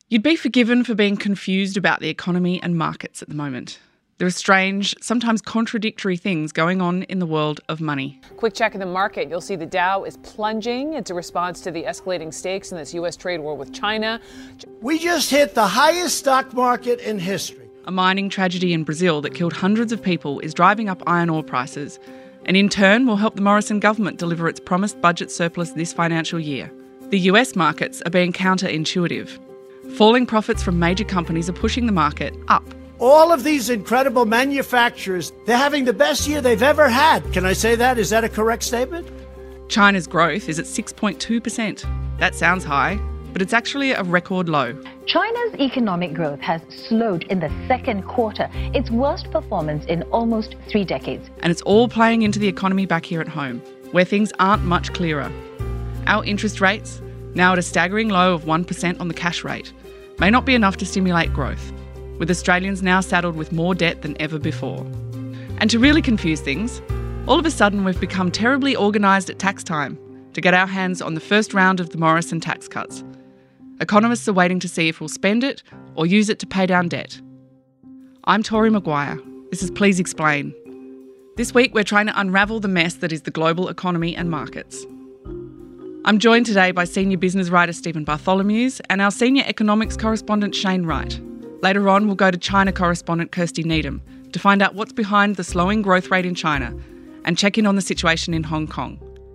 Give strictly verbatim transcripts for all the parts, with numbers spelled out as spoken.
You'd be forgiven for being confused about the economy and markets at the moment. There are strange, sometimes contradictory things going on in the world of money. Quick check of the market. You'll see the Dow is plunging. It's a response to the escalating stakes in this U S trade war with China. We just hit the highest stock market in history. A mining tragedy in Brazil that killed hundreds of people is driving up iron ore prices, and in turn will help the Morrison government deliver its promised budget surplus this financial year. The U S markets are being counterintuitive. Falling profits from major companies are pushing the market up. All of these incredible manufacturers, they're having the best year they've ever had. Can I say that? Is that a correct statement? China's growth is at six point two percent. That sounds high, but it's actually a record low. China's economic growth has slowed in the second quarter, its worst performance in almost three decades. And it's all playing into the economy back here at home, where things aren't much clearer. Our interest rates, now at a staggering low of one percent on the cash rate, may not be enough to stimulate growth, with Australians now saddled with more debt than ever before. And to really confuse things, all of a sudden we've become terribly organised at tax time to get our hands on the first round of the Morrison tax cuts. Economists are waiting to see if we'll spend it or use it to pay down debt. I'm Tori Maguire. This is Please Explain. This week we're trying to unravel the mess that is the global economy and markets. I'm joined today by senior business writer Stephen Bartholomeusz and our senior economics correspondent Shane Wright. Later on, we'll go to China correspondent Kirsty Needham to find out what's behind the slowing growth rate in China and check in on the situation in Hong Kong.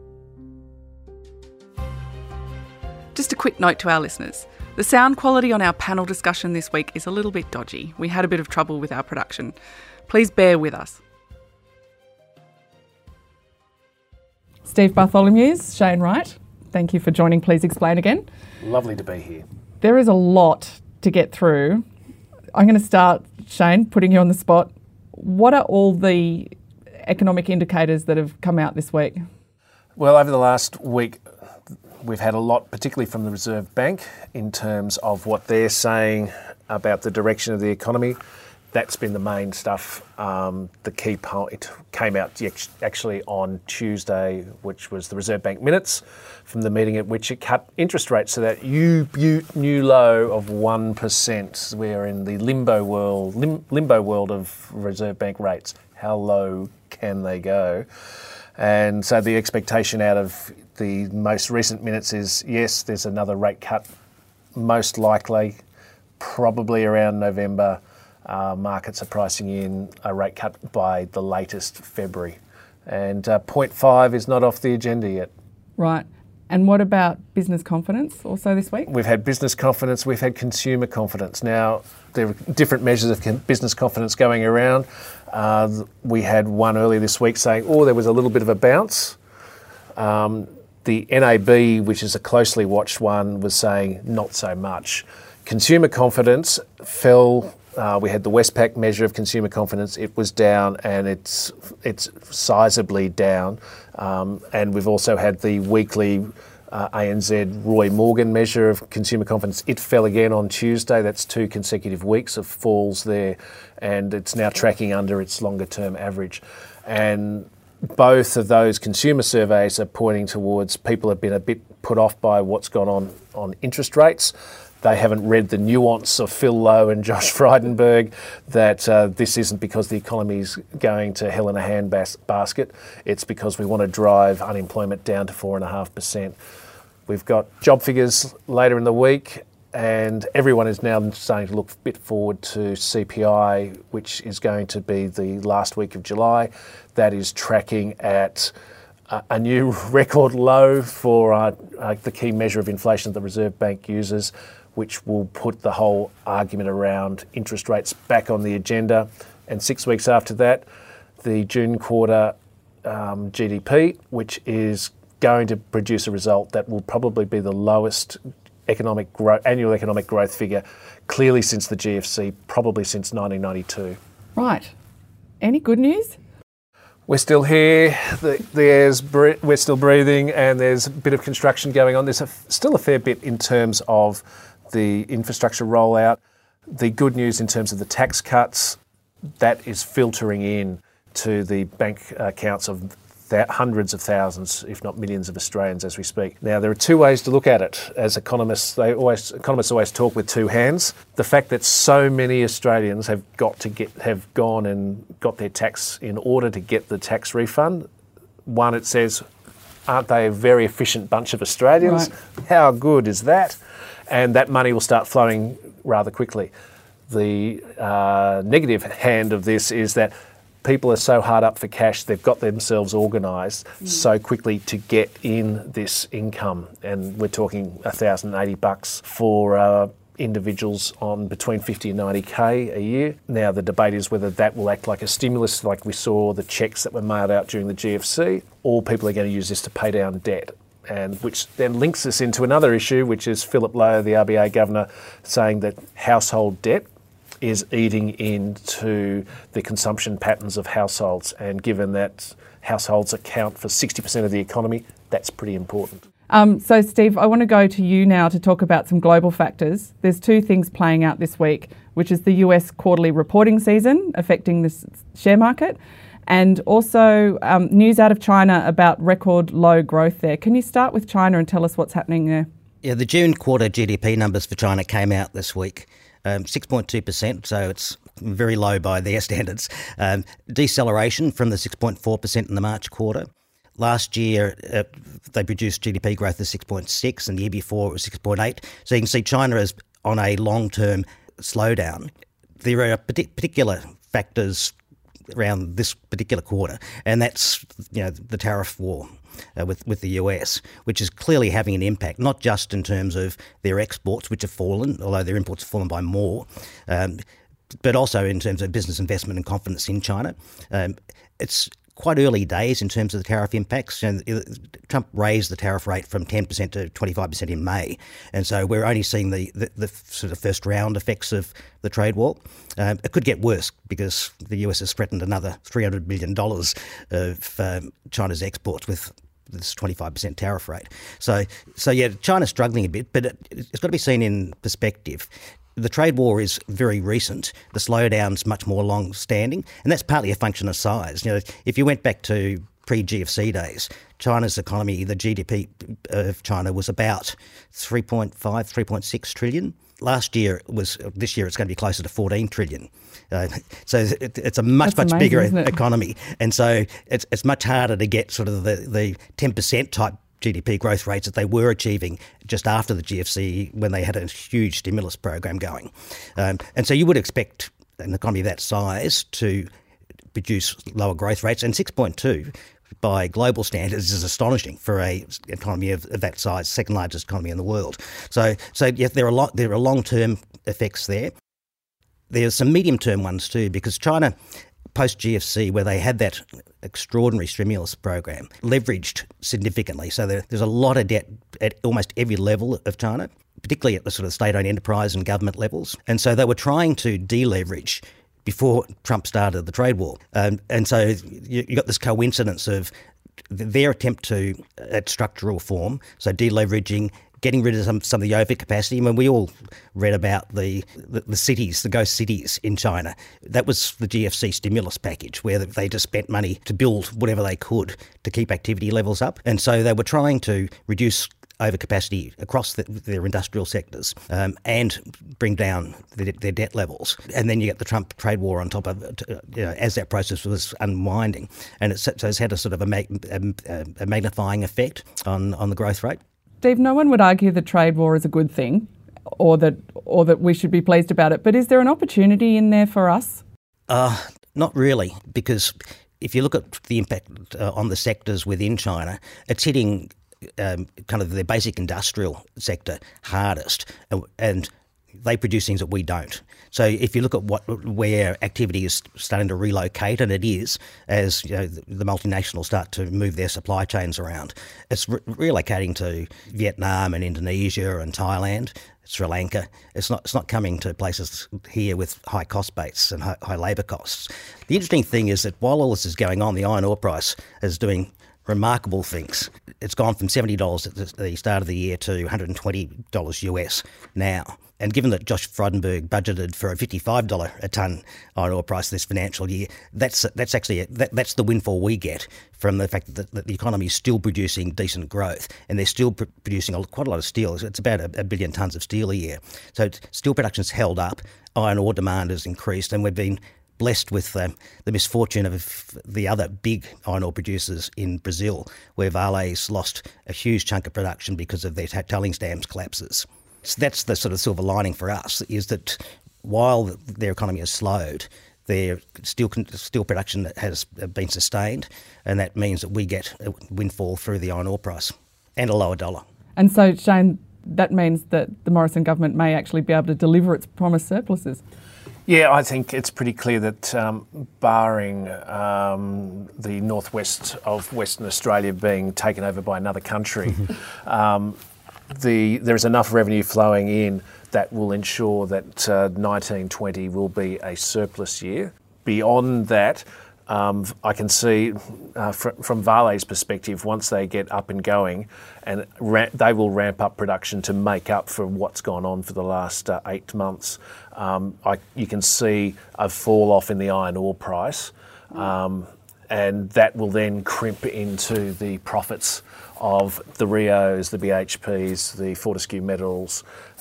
Just a quick note to our listeners. The sound quality on our panel discussion this week is a little bit dodgy. We had a bit of trouble with our production. Please bear with us. Steve Bartholomeusz, Shane Wright, thank you for joining Please Explain again. Lovely to be here. There is a lot to get through. I'm going to start, Shane, putting you on the spot. What are all the economic indicators that have come out this week? Well, over the last week, we've had a lot, particularly from the Reserve Bank, in terms of what they're saying about the direction of the economy. That's been the main stuff. Um, the key point came out actually on Tuesday, which was the Reserve Bank minutes from the meeting at which it cut interest rates to that new, new low of one percent. We're in the limbo world, lim, limbo world of Reserve Bank rates. How low can they go? And so the expectation out of the most recent minutes is, yes, there's another rate cut, most likely, probably around November. Uh, markets are pricing in a rate cut by the latest February. And uh, zero point five is not off the agenda yet. Right. And what about business confidence also this week? We've had business confidence, we've had consumer confidence. Now, there are different measures of con- business confidence going around. Uh, we had one earlier this week saying, oh, there was a little bit of a bounce. Um, the N A B, which is a closely watched one, was saying not so much. Consumer confidence fell. Uh, we had the Westpac measure of consumer confidence. It was down, and it's it's sizably down. Um, and we've also had the weekly uh, A N Z Roy Morgan measure of consumer confidence. It fell again on Tuesday. That's two consecutive weeks of falls there, and it's now tracking under its longer-term average. And both of those consumer surveys are pointing towards people have been a bit put off by what's gone on on interest rates. They haven't read the nuance of Phil Lowe and Josh Frydenberg that uh, this isn't because the economy's going to hell in a handbasket. It's because we want to drive unemployment down to four point five percent. We've got job figures later in the week, and everyone is now starting to look a bit forward to C P I, which is going to be the last week of July. That is tracking at uh, a new record low for uh, uh, the key measure of inflation that the Reserve Bank uses, which will put the whole argument around interest rates back on the agenda. And six weeks after that, the June quarter um, G D P, which is going to produce a result that will probably be the lowest economic gro- annual economic growth figure, clearly since the G F C, probably since nineteen ninety-two. Right. Any good news? We're still here, the, there's, we're still breathing, and there's a bit of construction going on. There's a, still a fair bit in terms of the infrastructure rollout. The good news in terms of the tax cuts, that is filtering in to the bank accounts of th- hundreds of thousands, if not millions of Australians as we speak. Now, there are two ways to look at it. As economists, they always economists always talk with two hands. The fact that so many Australians have got to get have gone and got their tax in order to get the tax refund. One, it says, aren't they a very efficient bunch of Australians? Right. How good is that? And that money will start flowing rather quickly. The uh, negative hand of this is that people are so hard up for cash, they've got themselves organised mm. so quickly to get in this income. And we're talking one thousand eighty bucks for uh, individuals on between fifty and ninety K a year. Now, the debate is whether that will act like a stimulus, like we saw the cheques that were mailed out during the G F C, or people are going to use this to pay down debt. And which then links us into another issue, which is Philip Lowe, the R B A governor, saying that household debt is eating into the consumption patterns of households. And given that households account for sixty percent of the economy, that's pretty important. Um, so, Steve, I want to go to you now to talk about some global factors. There's two things playing out this week, which is the U S quarterly reporting season affecting the share market, and also um, news out of China about record low growth there. Can you start with China and tell us what's happening there? Yeah, the June quarter G D P numbers for China came out this week. Um, six point two percent, so it's very low by their standards. Um, deceleration from the six point four percent in the March quarter. Last year, uh, they produced G D P growth of six point six, and the year before it was six point eight. So you can see China is on a long-term slowdown. There are particular factors around this particular quarter, and that's, you know, the tariff war uh, with with the U S, which is clearly having an impact, not just in terms of their exports, which have fallen, although their imports have fallen by more, um, but also in terms of business investment and confidence in China. Um, it's quite early days in terms of the tariff impacts. And Trump raised the tariff rate from ten percent to twenty-five percent in May. And so we're only seeing the, the, the sort of first round effects of the trade war. Um, it could get worse because the U S has threatened another three hundred billion dollars of um, China's exports with this twenty-five percent tariff rate. So, so yeah, China's struggling a bit, but it, it's got to be seen in perspective. The trade war is very recent. The slowdown's much more long-standing, and that's partly a function of size. You know, if you went back to pre-G F C days, China's economy, the G D P of China was about three point five, three point six trillion. Last year was, this year it's going to be closer to fourteen trillion. Uh, so it, it's a much, That's much amazing, bigger economy. And so it's it's much harder to get sort of the, the ten percent type G D P growth rates that they were achieving just after the G F C when they had a huge stimulus program going. Um, and so you would expect an economy that size to produce lower growth rates, and six point two by global standards is astonishing for a economy of, of that size, second largest economy in the world. So, so yeah, there are lo- there are long-term effects there. There's some medium-term ones too, because China, post-G F C, where they had that extraordinary stimulus program, leveraged significantly. So there, there's a lot of debt at almost every level of China, particularly at the sort of state-owned enterprise and government levels. And so they were trying to deleverage before Trump started the trade war. Um, and so you, you got this coincidence of their attempt to at structural reform, so deleveraging, getting rid of some, some of the overcapacity. I mean, we all read about the, the, the cities, the ghost cities in China. That was the G F C stimulus package, where they just spent money to build whatever they could to keep activity levels up. And so they were trying to reduce overcapacity across the, their industrial sectors um, and bring down the, their debt levels. And then you get the Trump trade war on top of it, you know, as that process was unwinding. And it's, so it's had a sort of a, mag, a, a magnifying effect on, on the growth rate. Steve, no one would argue the trade war is a good thing or that or that we should be pleased about it, but is there an opportunity in there for us? Uh, not really, because if you look at the impact uh, on the sectors within China, it's hitting Um, kind of their basic industrial sector hardest, and, and they produce things that we don't. So if you look at what where activity is starting to relocate, and it is, as you know, the, the multinationals start to move their supply chains around, it's re- relocating to Vietnam and Indonesia and Thailand, Sri Lanka. It's not it's not coming to places here with high cost base and high, high labour costs. The interesting thing is that while all this is going on, the iron ore price is doing remarkable things. It's gone from seventy dollars at the start of the year to one hundred twenty dollars U S now. And given that Josh Frydenberg budgeted for a fifty-five dollars a tonne iron ore price this financial year, that's that's actually a, that, that's the windfall we get from the fact that the, that the economy is still producing decent growth, and they're still pr- producing a, quite a lot of steel. It's about a, a billion tonnes of steel a year. So steel production's held up, iron ore demand has increased, and we've been blessed with um, the misfortune of the other big iron ore producers in Brazil, where Vale's lost a huge chunk of production because of their tailings dams collapses. So that's the sort of silver lining for us, is that while their economy has slowed, their steel steel production has been sustained, and that means that we get a windfall through the iron ore price and a lower dollar. And so, Shane, that means that the Morrison government may actually be able to deliver its promised surpluses. Yeah, I think it's pretty clear that um, barring um, the northwest of Western Australia being taken over by another country, um, the there's enough revenue flowing in that will ensure that uh, nineteen twenty will be a surplus year. Beyond that, um, I can see uh, fr- from Vale's perspective, once they get up and going, and ra- they will ramp up production to make up for what's gone on for the last uh, eight months. Um, I, you can see a fall off in the iron ore price, um, and that will then crimp into the profits of the Rios, the B H Ps, the Fortescue Metals,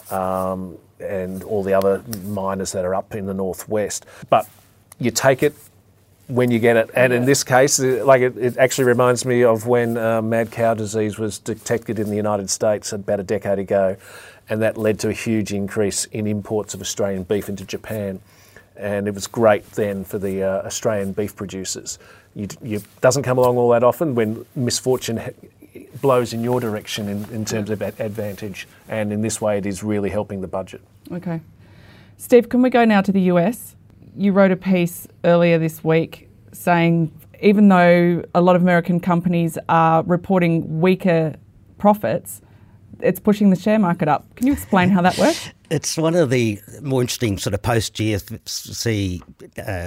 um, and all the other miners that are up in the northwest. But you take it when you get it, and in this case, like it, it actually reminds me of when uh, mad cow disease was detected in the United States about a decade ago, and that led to a huge increase in imports of Australian beef into Japan. And it was great then for the uh, Australian beef producers. It doesn't come along all that often when misfortune ha- blows in your direction in, in terms of ad- advantage, and in this way it is really helping the budget. Okay. Steve, can we go now to the U S? You wrote a piece earlier this week saying even though a lot of American companies are reporting weaker profits, it's pushing the share market up. Can you explain how that works? It's one of the more interesting sort of post-G F C uh,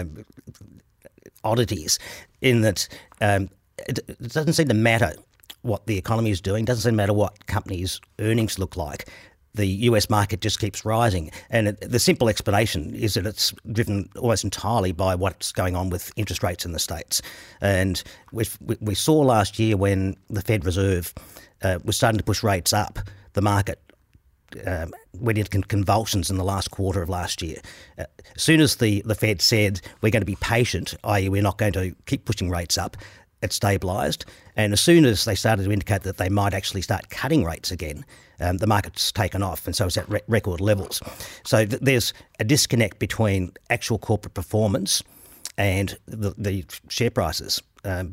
oddities in that um, it, it doesn't seem to matter what the economy is doing, doesn't seem to matter what companies' earnings look like. The U S market just keeps rising. And it, the simple explanation is that it's driven almost entirely by what's going on with interest rates in the States. And we've, we saw last year when the Fed Reserve uh, was starting to push rates up, the market um, went into convulsions in the last quarter of last year. Uh, as soon as the, the Fed said we're going to be patient, that is we're not going to keep pushing rates up, it stabilised. And as soon as they started to indicate that they might actually start cutting rates again, um, the market's taken off, and so it's at re- record levels. So th- there's a disconnect between actual corporate performance and the, the share prices. Um,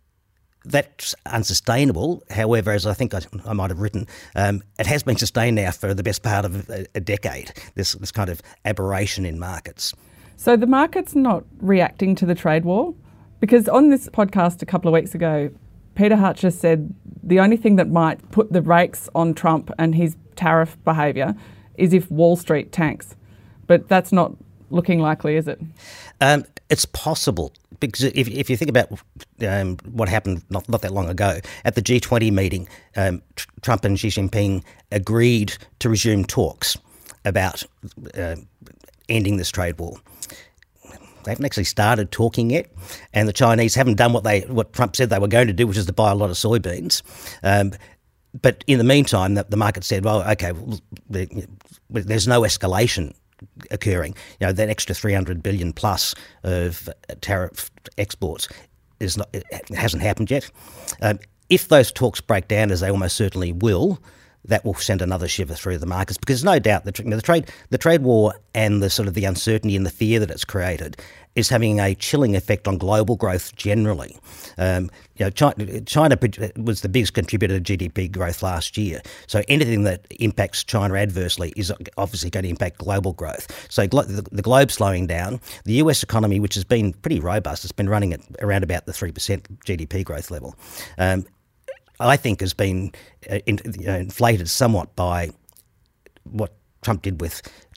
that's unsustainable. However, as I think I, I might have written, um, it has been sustained now for the best part of a, a decade, this, this kind of aberration in markets. So the market's not reacting to the trade war? Because on this podcast a couple of weeks ago, Peter Hutcher said the only thing that might put the brakes on Trump and his tariff behaviour is if Wall Street tanks. But that's not looking likely, is it? Um, it's possible, because if, if you think about um, what happened not, not that long ago, at the G twenty meeting, um, tr- Trump and Xi Jinping agreed to resume talks about uh, ending this trade war. They haven't actually started talking yet, and the Chinese haven't done what they what Trump said they were going to do, which is to buy a lot of soybeans. Um, but in the meantime, the, the market said, well, OK, well, there's no escalation occurring. You know, that extra three hundred billion plus of tariff exports is not, it hasn't happened yet. Um, if those talks break down, as they almost certainly will, that will send another shiver through the markets, because no doubt the, you know, the trade the trade war and the sort of the uncertainty and the fear that it's created is having a chilling effect on global growth generally. Um, you know, China, China was the biggest contributor to G D P growth last year. So anything that impacts China adversely is obviously going to impact global growth. So glo- the, the globe slowing down, the U S economy, which has been pretty robust, it's been running at around about the three percent G D P growth level. Um, I think has been uh, in, you know, inflated somewhat by what Trump did with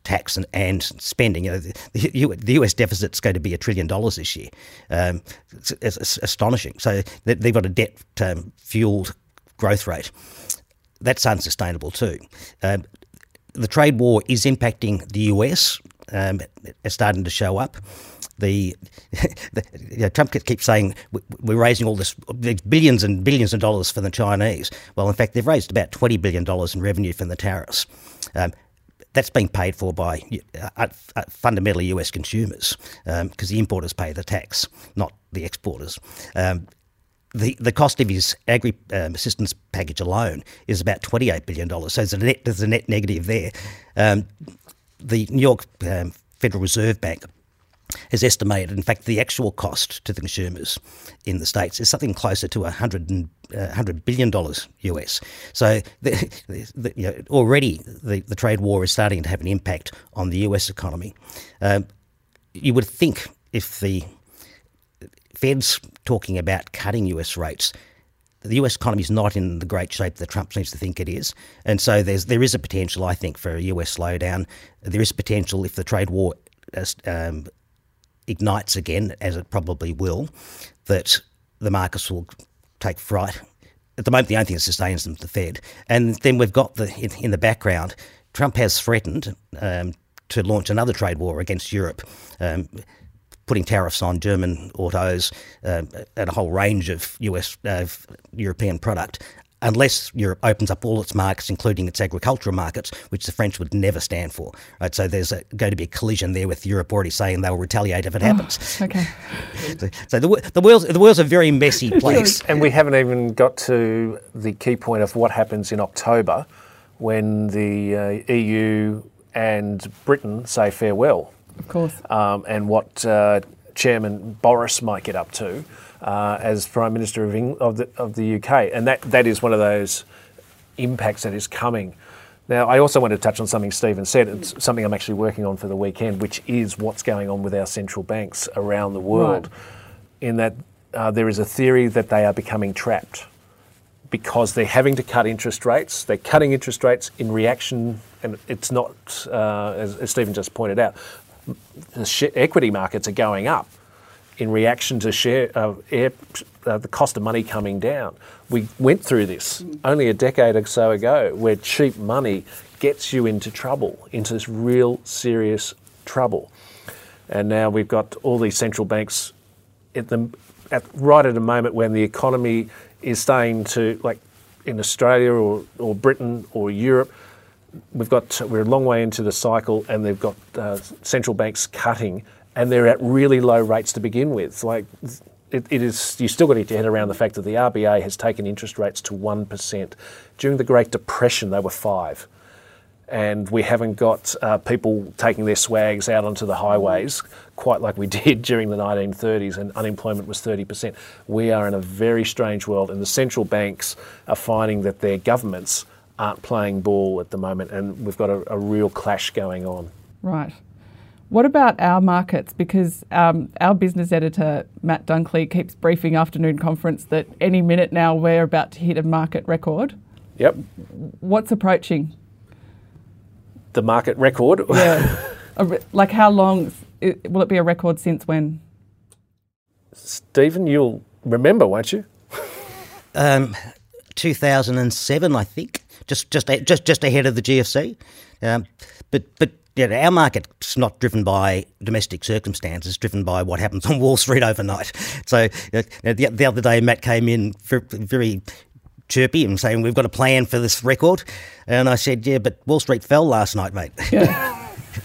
tax and, and spending. You know, the, the U S deficit's going to be a trillion dollars this year. Um, it's, it's astonishing. So they've got a debt-fueled growth rate. That's unsustainable too. Um, the trade war is impacting the U S. Um, it's starting to show up. The, the you know, Trump keeps saying we're raising all this billions and billions of dollars for the Chinese. Well, in fact, they've raised about twenty billion dollars in revenue from the tariffs. Um, that's being paid for by uh, uh, fundamentally U S consumers because um, the importers pay the tax, not the exporters. Um, the the cost of his agri um, assistance package alone is about twenty-eight billion dollars. So there's a net, there's a net negative there. Um, the New York um, Federal Reserve Bank has estimated, in fact, the actual cost to the consumers in the States is something closer to one hundred, uh, one hundred billion dollars U S. So the, the, you know, already the, the trade war is starting to have an impact on the U S economy. Um, you would think if the Fed's talking about cutting U S rates, the U S economy is not in the great shape that Trump seems to think it is. And so there's there is a potential, I think, for a U S slowdown. There is potential if the trade war um, ignites again, as it probably will, that the markets will take fright. At the moment, the only thing that sustains them is the Fed. And then we've got the in, in the background, Trump has threatened um, to launch another trade war against Europe, um, putting tariffs on German autos uh, and a whole range of U S uh, European product, unless Europe opens up all its markets, including its agricultural markets, which the French would never stand for. Right, so there's a, going to be a collision there with Europe already saying they'll retaliate if it happens. Oh, okay. so so the, the, world's, the world's a very messy place. And we haven't even got to the key point of what happens in October when the uh, E U and Britain say farewell. Of course. Um, and what uh, Chairman Boris might get up to uh, as Prime Minister of, Eng- of, the, of the U K. And that, that is one of those impacts that is coming. Now, I also want to touch on something Stephen said. It's something I'm actually working on for the weekend, which is what's going on with our central banks around the world. Right. In that uh, there is a theory that they are becoming trapped because they're having to cut interest rates. They're cutting interest rates in reaction, and it's not, uh, as, as Stephen just pointed out, the sh- equity markets are going up in reaction to share uh, air, uh, the cost of money coming down. We went through this only a decade or so ago, where cheap money gets you into trouble, into this real serious trouble. And now we've got all these central banks at the at right at a moment when the economy is starting to, like in Australia or, or Britain or Europe, We've got we're a long way into the cycle, and they've got uh, central banks cutting, and they're at really low rates to begin with. Like it, it is, you still got to get your head around the fact that the R B A has taken interest rates to one percent. During the Great Depression, they were five, and we haven't got uh, people taking their swags out onto the highways quite like we did during the nineteen thirties, and unemployment was thirty percent. We are in a very strange world, and the central banks are finding that their governments aren't playing ball at the moment, and we've got a, a real clash going on. Right. What about our markets? Because um, our business editor, Matt Dunkley, keeps briefing Afternoon Conference that any minute now we're about to hit a market record. Yep. What's approaching? The market record? Yeah. Like how long, will it be a record since when? Stephen, you'll remember, won't you? Um, two thousand seven, I think. Just, just, just, just ahead of the G F C, um, but, but you know, our market's not driven by domestic circumstances; it's driven by what happens on Wall Street overnight. So, you know, the, the other day, Matt came in very, very chirpy and saying we've got a plan for this record, and I said, "Yeah, but Wall Street fell last night, mate." Yeah.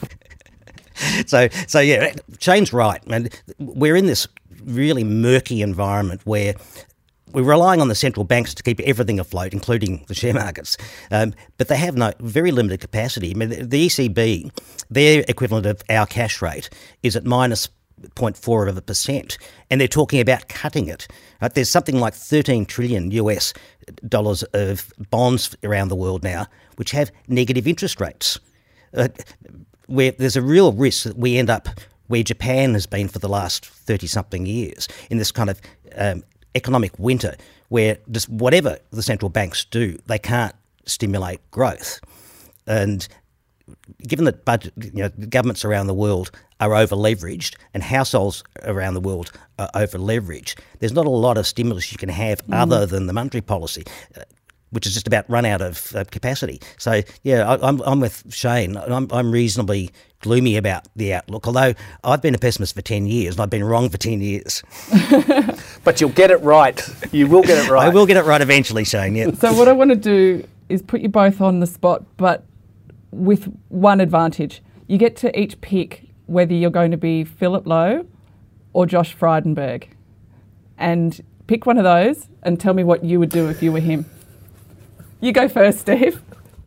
so, so yeah, Shane's right, and we're in this really murky environment where we're relying on the central banks to keep everything afloat, including the share markets. Um, but they have no very limited capacity. I mean, the, the E C B, their equivalent of our cash rate, is at minus zero point four of a percent, and they're talking about cutting it. Right? There's something like thirteen trillion U S dollars of bonds around the world now, which have negative interest rates. Uh, where there's a real risk that we end up where Japan has been for the last thirty-something years, in this kind of um, economic winter where just whatever the central banks do, they can't stimulate growth. And given that budget, you know, governments around the world are over-leveraged and households around the world are over-leveraged, there's not a lot of stimulus you can have mm. other than the monetary policy, uh, which is just about run out of uh, capacity. So, yeah, I, I'm, I'm with Shane. I'm, I'm reasonably gloomy about the outlook, although I've been a pessimist for ten years and I've been wrong for ten years. But you'll get it right. You will get it right. I will get it right eventually, Shane, yeah. So what I want to do is put you both on the spot, but with one advantage. You get to each pick whether you're going to be Philip Lowe or Josh Frydenberg. And pick one of those and tell me what you would do if you were him. You go first, Steve.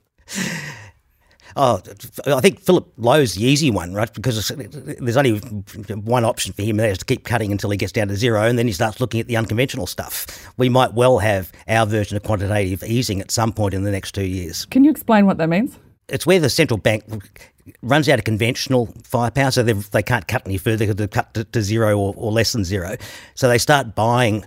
Oh, I think Philip Lowe's the easy one, right? Because there's only one option for him, and that is to keep cutting until he gets down to zero, and then he starts looking at the unconventional stuff. We might well have our version of quantitative easing at some point in the next two years. Can you explain what that means? It's where the central bank runs out of conventional firepower, so they can't cut any further because they've cut to, to zero or, or less than zero. So they start buying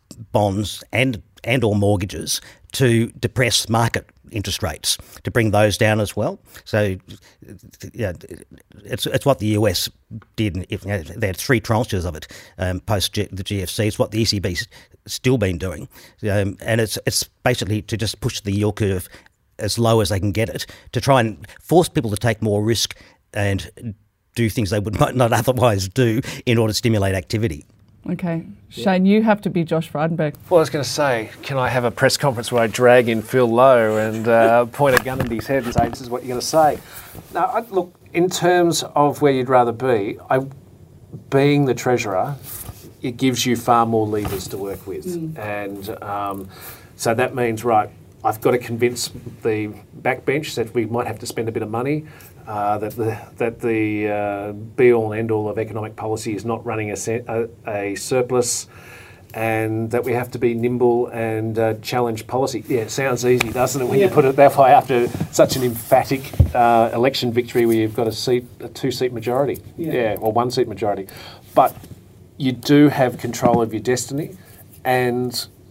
bonds and and or mortgages to depress market interest rates, to bring those down as well. So yeah, it's it's what the U S did. If, you know, they had three tranches of it um, post G- the G F C. It's what the E C B's still been doing, um, and it's it's basically to just push the yield curve as low as they can get it, to try and force people to take more risk and do things they would not otherwise do in order to stimulate activity. Okay. Shane, you have to be Josh Frydenberg. Well, I was going to say, can I have a press conference where I drag in Phil Lowe and uh, point a gun at his head and say, this is what you're going to say? Now, I, look, in terms of where you'd rather be, I, being the treasurer, it gives you far more levers to work with. Mm. And um, so that means, right, I've got to convince the backbench that we might have to spend a bit of money, uh, that the that the uh, be-all and end-all of economic policy is not running a, se- a, a surplus, and that we have to be nimble and uh, challenge policy. Yeah, it sounds easy, doesn't it, when yeah. you put it that way after such an emphatic uh, election victory where you've got a seat, a two-seat majority, yeah, yeah or one-seat majority. But you do have control of your destiny, and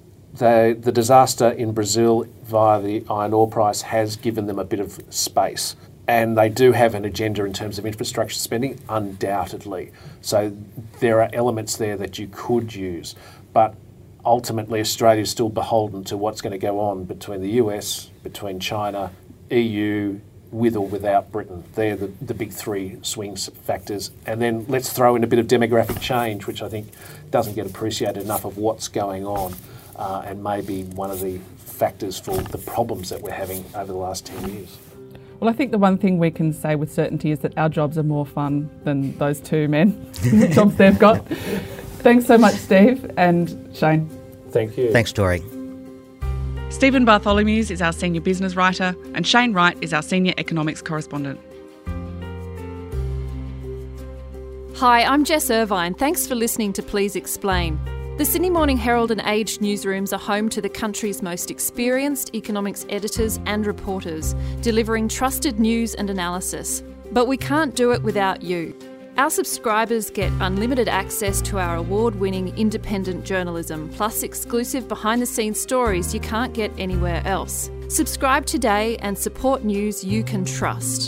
The, the disaster in Brazil via the iron ore price has given them a bit of space. And they do have an agenda in terms of infrastructure spending, undoubtedly. So there are elements there that you could use. But ultimately, Australia is still beholden to what's going to go on between the U S, between China, E U, with or without Britain. They're the, the big three swing factors. And then let's throw in a bit of demographic change, which I think doesn't get appreciated enough of what's going on. Uh, and maybe one of the factors for the problems that we're having over the last ten years. Well, I think the one thing we can say with certainty is that our jobs are more fun than those two men, the jobs they've got. Thanks so much, Steve and Shane. Thank you. Thanks, Tori. Stephen Bartholomew's is our senior business writer, and Shane Wright is our senior economics correspondent. Hi, I'm Jess Irvine. Thanks for listening to Please Explain. The Sydney Morning Herald and Age newsrooms are home to the country's most experienced economics editors and reporters, delivering trusted news and analysis. But we can't do it without you. Our subscribers get unlimited access to our award-winning independent journalism, plus exclusive behind-the-scenes stories you can't get anywhere else. Subscribe today and support news you can trust.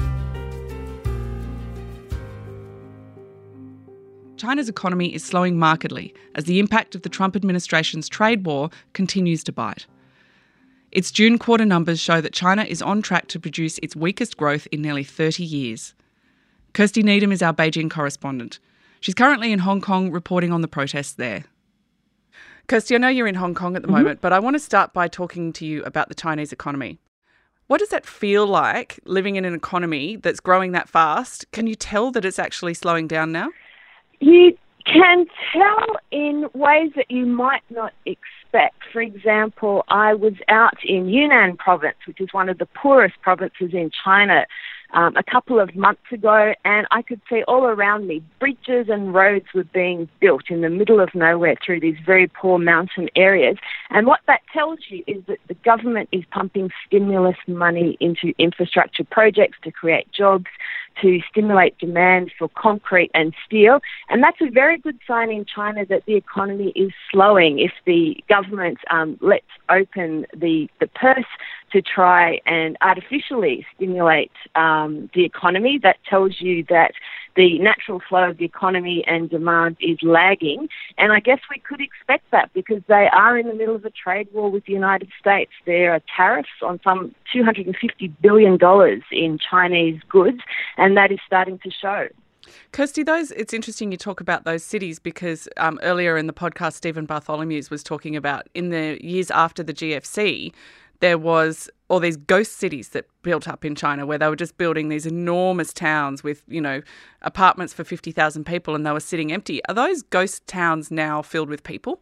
China's economy is slowing markedly as the impact of the Trump administration's trade war continues to bite. Its June quarter numbers show that China is on track to produce its weakest growth in nearly thirty years. Kirsty Needham is our Beijing correspondent. She's currently in Hong Kong reporting on the protests there. Kirsty, I know you're in Hong Kong at the mm-hmm. moment, but I want to start by talking to you about the Chinese economy. What does that feel like, living in an economy that's growing that fast? Can you tell that it's actually slowing down now? You can tell in ways that you might not expect. For example, I was out in Yunnan province, which is one of the poorest provinces in China, um, a couple of months ago, and I could see all around me bridges and roads were being built in the middle of nowhere through these very poor mountain areas. And what that tells you is that the government is pumping stimulus money into infrastructure projects to create jobs, to stimulate demand for concrete and steel. And that's a very good sign in China that the economy is slowing. If the government um, lets open the, the purse to try and artificially stimulate um, the economy, that tells you that the natural flow of the economy and demand is lagging. And I guess we could expect that because they are in the middle of a trade war with the United States. There are tariffs on some two hundred fifty billion dollars in Chinese goods, and that is starting to show. Kirsty, those it's interesting you talk about those cities because um, earlier in the podcast, Stephen Bartholomew's was talking about in the years after the G F C, there was all these ghost cities that built up in China where they were just building these enormous towns with, you know, apartments for fifty thousand people and they were sitting empty. Are those ghost towns now filled with people?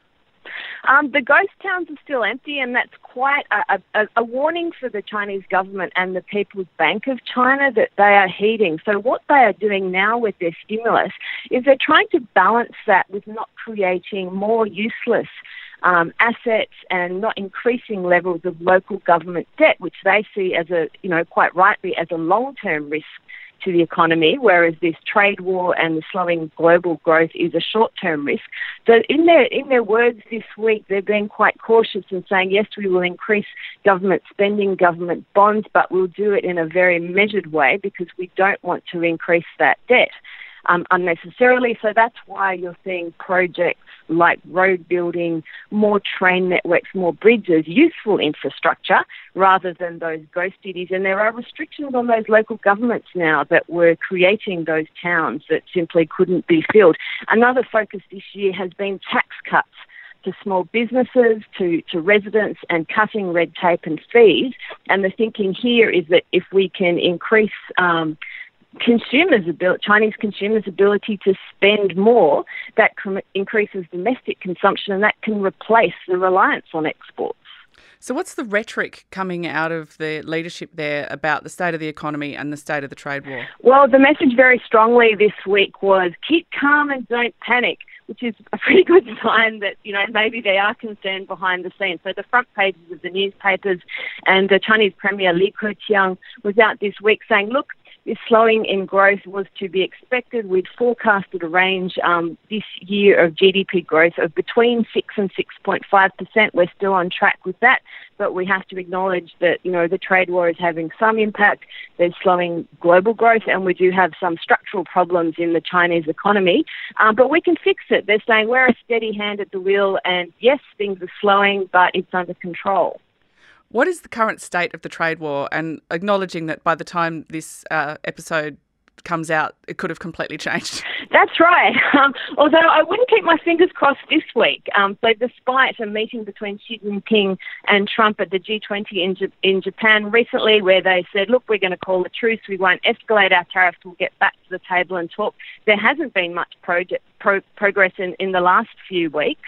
Um, the ghost towns are still empty, and that's quite a, a, a warning for the Chinese government and the People's Bank of China that they are heeding. So what they are doing now with their stimulus is they're trying to balance that with not creating more useless Um, assets and not increasing levels of local government debt, which they see as a, you know, quite rightly as a long-term risk to the economy, whereas this trade war and the slowing global growth is a short-term risk. So in their in their words this week, they're being quite cautious and saying, yes, we will increase government spending, government bonds, but we'll do it in a very measured way because we don't want to increase that debt um, unnecessarily. So that's why you're seeing projects like road building, more train networks, more bridges, useful infrastructure, rather than those ghost cities. And there are restrictions on those local governments now that were creating those towns that simply couldn't be filled. Another focus this year has been tax cuts to small businesses, to, to residents, and cutting red tape and fees. And the thinking here is that if we can increase um, consumers' ability, Chinese consumers' ability to spend more, that com- increases domestic consumption, and that can replace the reliance on exports. So what's the rhetoric coming out of the leadership there about the state of the economy and the state of the trade war? Well, the message very strongly this week was keep calm and don't panic, which is a pretty good sign that, you know, maybe they are concerned behind the scenes. So the front pages of the newspapers and the Chinese Premier Li Keqiang was out this week saying, look, this slowing in growth was to be expected. We'd forecasted a range um, this year of G D P growth of between six and six point five percent. We're still on track with that, but we have to acknowledge that, you know, the trade war is having some impact. There's slowing global growth, and we do have some structural problems in the Chinese economy, um, but we can fix it. They're saying we're a steady hand at the wheel, and yes, things are slowing, but it's under control. What is the current state of the trade war? And acknowledging that by the time this uh, episode comes out, it could have completely changed. That's right. Um, although I wouldn't keep my fingers crossed this week. Um, so despite a meeting between Xi Jinping and Trump at the G twenty in, J- in Japan recently where they said, look, we're going to call a truce, we won't escalate our tariffs, we'll get back to the table and talk, there hasn't been much project, pro- progress in, in the last few weeks.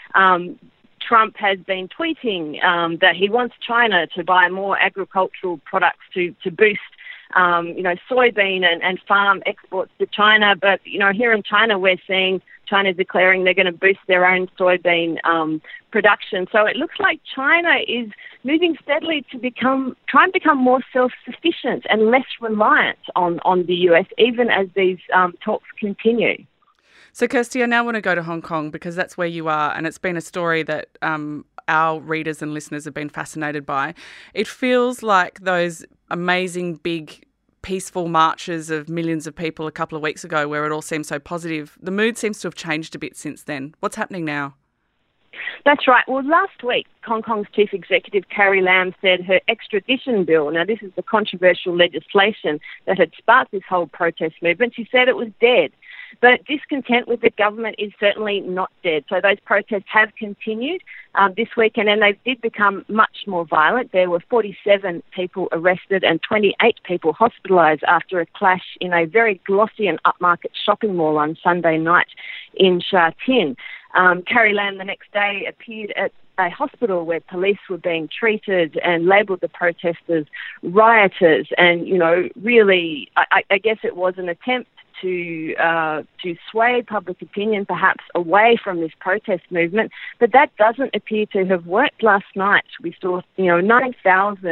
Um, Trump has been tweeting um, that he wants China to buy more agricultural products to, to boost, um, you know, soybean and, and farm exports to China. But, you know, here in China, we're seeing China declaring they're going to boost their own soybean um, production. So it looks like China is moving steadily to become, try and become more self-sufficient and less reliant on, on the U S, even as these um, talks continue. So, Kirsty, I now want to go to Hong Kong because that's where you are, and it's been a story that um, our readers and listeners have been fascinated by. It feels like those amazing, big, peaceful marches of millions of people a couple of weeks ago where it all seemed so positive. The mood seems to have changed a bit since then. What's happening now? That's right. Well, last week, Hong Kong's Chief Executive Carrie Lam said her extradition bill, now this is the controversial legislation that had sparked this whole protest movement, she said it was dead. But discontent with the government is certainly not dead. So those protests have continued um, this weekend, and they did become much more violent. There were forty-seven people arrested and twenty-eight people hospitalised after a clash in a very glossy and upmarket shopping mall on Sunday night in Sha Tin. Um, Carrie Lam the next day appeared at a hospital where police were being treated and labelled the protesters rioters. And, you know, really, I, I guess it was an attempt to uh, to sway public opinion perhaps away from this protest movement, but that doesn't appear to have worked last night. We saw, you know, nine thousand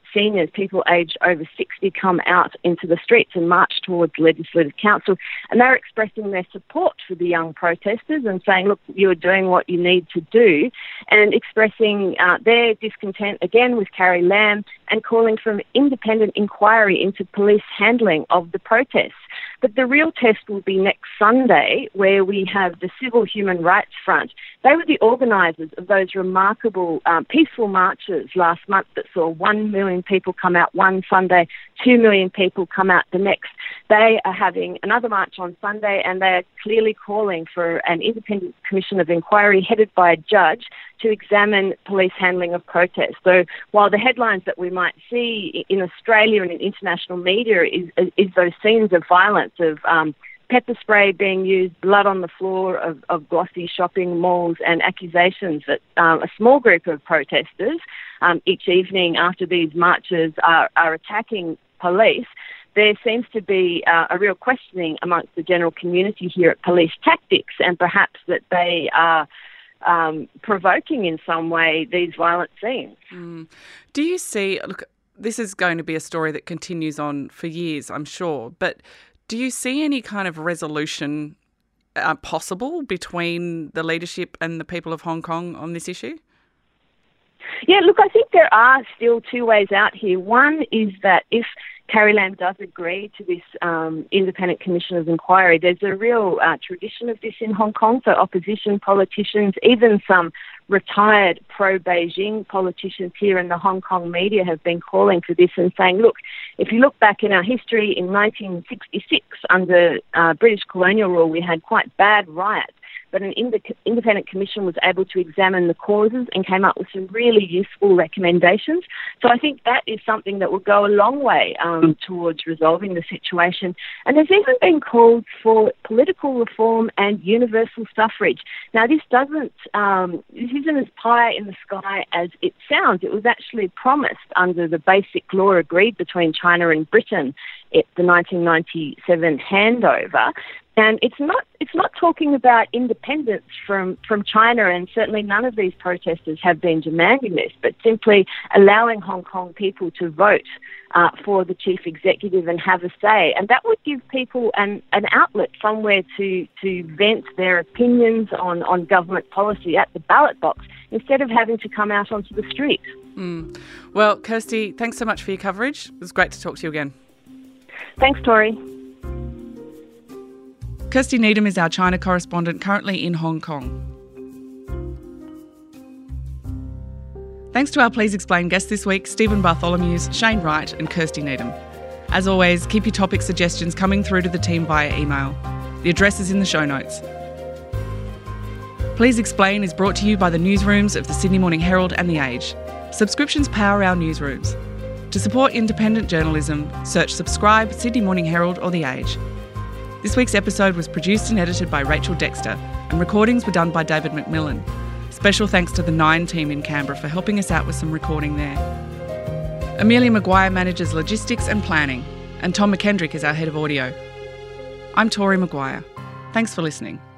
seniors, people aged over sixty, come out into the streets and march towards Legislative Council. And they're expressing their support for the young protesters and saying, look, you're doing what you need to do, and expressing uh, their discontent again with Carrie Lam and calling for an independent inquiry into police handling of the protests. But the real test will be next Sunday, where we have the Civil Human Rights Front. They were the organisers of those remarkable um, peaceful marches last month that saw one million people come out one Sunday, two million people come out the next. They are having another march on Sunday, and they are clearly calling for an independent commission of inquiry headed by a judge to examine police handling of protests. So while the headlines that we might see in Australia and in international media is, is those scenes of violence, of um, pepper spray being used, blood on the floor of, of glossy shopping malls, and accusations that um, a small group of protesters um, each evening after these marches are, are attacking police, there seems to be uh, a real questioning amongst the general community here at police tactics, and perhaps that they are um, provoking in some way these violent scenes. Mm. Do you see, look, this is going to be a story that continues on for years, I'm sure, but do you see any kind of resolution uh, possible between the leadership and the people of Hong Kong on this issue? Yeah, look, I think there are still two ways out here. One is that if Carrie Lam does agree to this um, independent commission of inquiry, there's a real uh, tradition of this in Hong Kong. So opposition politicians, even some retired pro-Beijing politicians here in the Hong Kong media have been calling for this and saying, look, if you look back in our history, in nineteen sixty-six, under uh, British colonial rule, we had quite bad riots. But an ind- independent commission was able to examine the causes and came up with some really useful recommendations. So I think that is something that will go a long way um, towards resolving the situation. And there's even been calls for political reform and universal suffrage. Now, this doesn't, um, this isn't as pie in the sky as it sounds. It was actually promised under the basic law agreed between China and Britain at the nineteen ninety-seven handover. And it's not it's not talking about independence from, from China, and certainly none of these protesters have been demanding this, but simply allowing Hong Kong people to vote uh, for the chief executive and have a say. And that would give people an, an outlet, somewhere to, to vent their opinions on, on government policy at the ballot box, instead of having to come out onto the street. Mm. Well, Kirsty, thanks so much for your coverage. It was great to talk to you again. Thanks, Tori. Kirsty Needham is our China correspondent, currently in Hong Kong. Thanks to our Please Explain guests this week, Stephen Bartholomew's, Shane Wright and Kirsty Needham. As always, keep your topic suggestions coming through to the team via email. The address is in the show notes. Please Explain is brought to you by the newsrooms of the Sydney Morning Herald and The Age. Subscriptions power our newsrooms. To support independent journalism, search Subscribe, Sydney Morning Herald or The Age. This week's episode was produced and edited by Rachel Dexter, and recordings were done by David McMillan. Special thanks to the Nine team in Canberra for helping us out with some recording there. Amelia Maguire manages logistics and planning, and Tom McKendrick is our head of audio. I'm Tori Maguire. Thanks for listening.